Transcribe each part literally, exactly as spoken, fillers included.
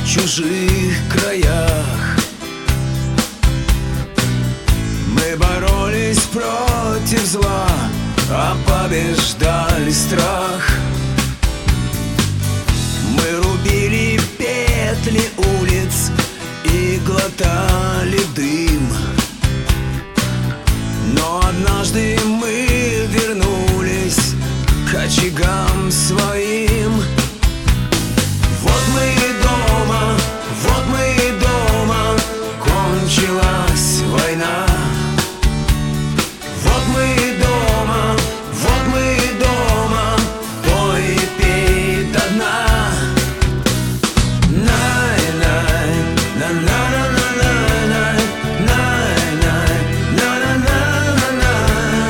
чужих краях. Мы боролись против зла, а побеждали страх. Мы рубили петли улиц и глотали дым. Но однажды мы вернулись к очагам своим. Вот мы и дома, вот мы и дома, кончилась война. Вот мы и дома, вот мы и дома, пой и пей до дна. Най-най, на-на-на-на-най, най-най, на-на-на-на-най.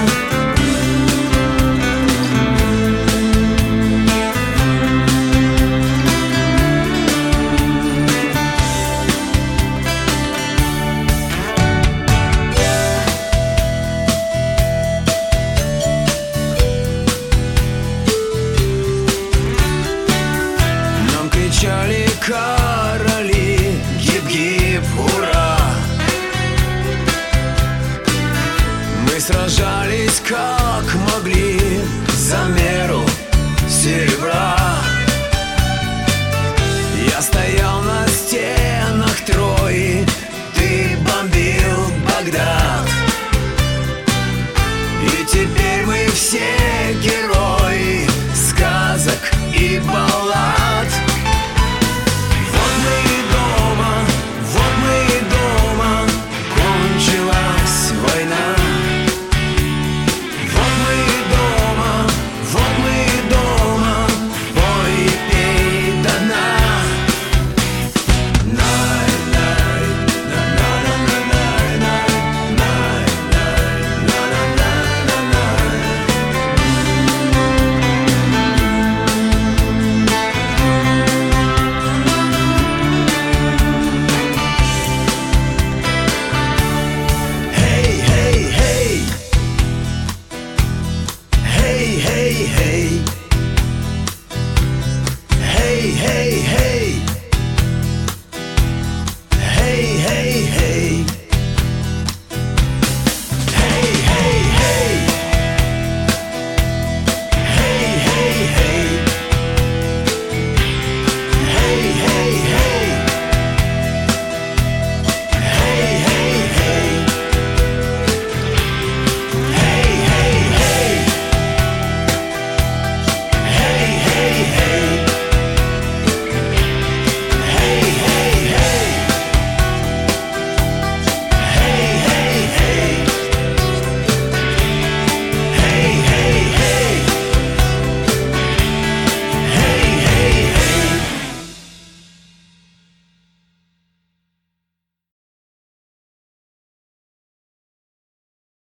Нам кричали короли, гип-гип, ура! Мы сражались как могли за меру